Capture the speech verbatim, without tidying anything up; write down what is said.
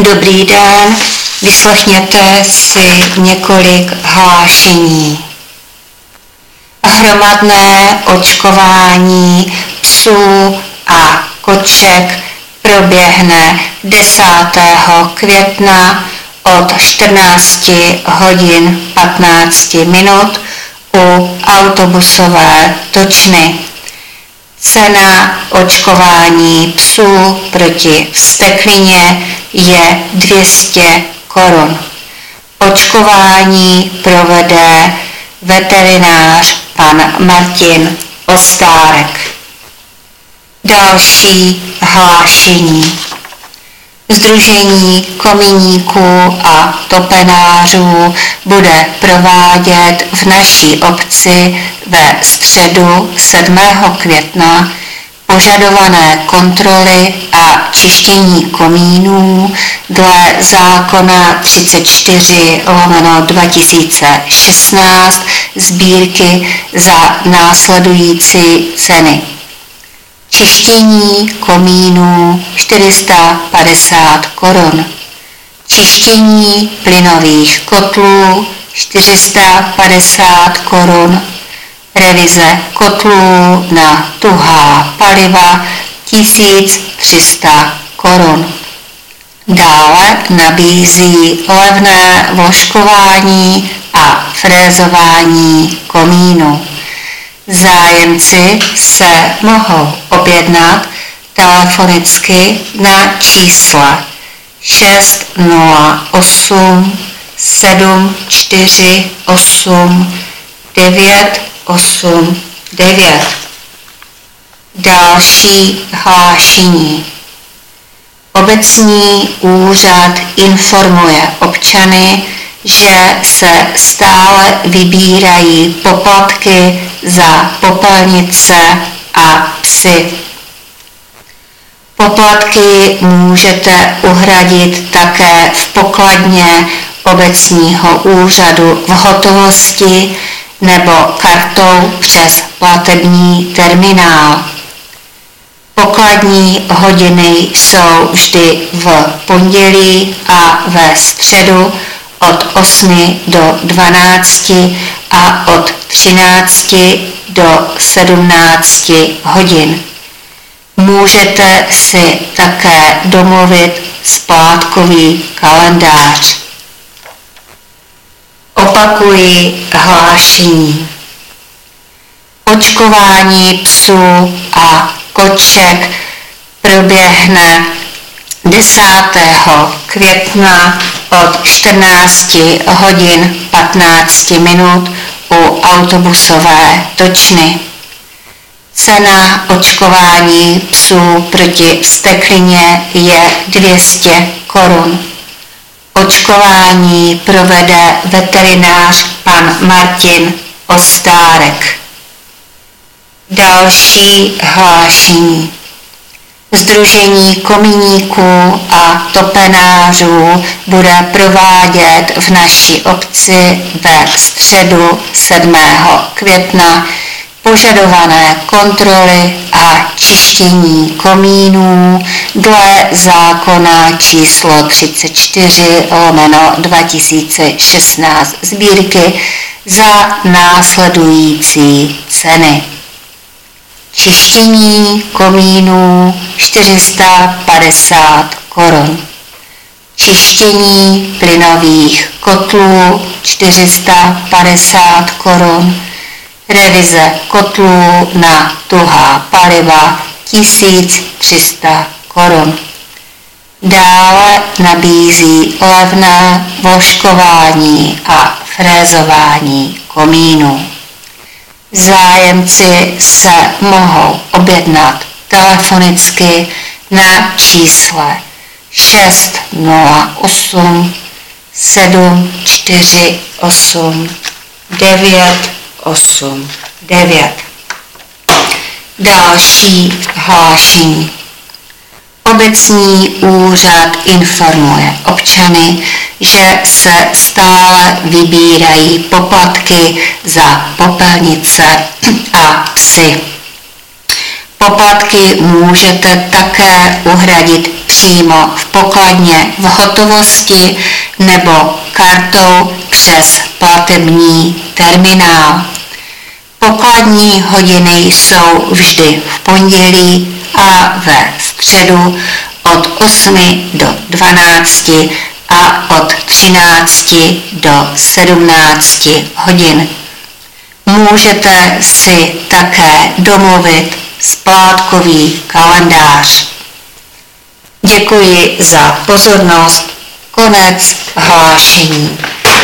Dobrý den, vyslechněte si několik hlášení. Hromadné očkování psů a koček proběhne desátého května od čtrnácti hodin patnáct minut u autobusové točny. Cena očkování psů proti vzteklině je dvě stě korun. Očkování provede veterinář pan Martin Ostárek. Další hlášení. Sdružení kominíků a topenářů bude provádět v naší obci ve středu sedmého května požadované kontroly a čištění komínů dle zákona třicet čtyři lomeno dva tisíce šestnáct sbírky za následující ceny. Čištění komínů čtyři sta padesát korun. Čištění plynových kotlů čtyři sta padesát korun. Revize kotlů na tuhá paliva tisíc tři sta korun. Dále nabízí levné vložkování a frézování komínů. Zájemci se mohou objednat telefonicky na čísle šest nula osm sedm čtyři osm devět osm devět. Další hlášení. Obecní úřad informuje občany, že se stále vybírají poplatky za popelnice a psy. Poplatky můžete uhradit také v pokladně obecního úřadu v hotovosti nebo kartou přes platební terminál. Pokladní hodiny jsou vždy v pondělí a ve středu od osmi do dvanácti a od třinácti do sedmnácti hodin. Můžete si také domluvit splátkový kalendář. Opakuji hlášení. Očkování psů a koček proběhne desátého května od čtrnácti hodin patnáct minut u autobusové točny. Cena očkování psů proti vzteklině je dvě stě korun. Očkování provede veterinář pan Martin Ostárek. Další hlášení. Sdružení kominíků a topenářů bude provádět v naší obci ve středu sedmého května požadované kontroly a čištění komínů dle zákona číslo třicet čtyři lomeno dva tisíce šestnáct sbírky za následující ceny. Čištění komínů čtyři sta padesát korun. Čištění plynových kotlů čtyři sta padesát korun. Revize kotlů na tuhá paliva tisíc tři sta korun. Dále nabízí levné vložkování a frézování komínů. Zájemci se mohou objednat telefonicky na čísle šest nula osm sedm čtyři osm devět osm devět. Další hlášení. Obecní úřad informuje občany, že se stále vybírají poplatky za popelnice a psy. Poplatky můžete také uhradit přímo v pokladně v hotovosti nebo kartou přes platební terminál. Pokladní hodiny jsou vždy v pondělí a ve středu od osmi do dvanácti a od třinácti do sedmnácti hodin. Můžete si také domluvit splátkový kalendář. Děkuji za pozornost. Konec hlášení.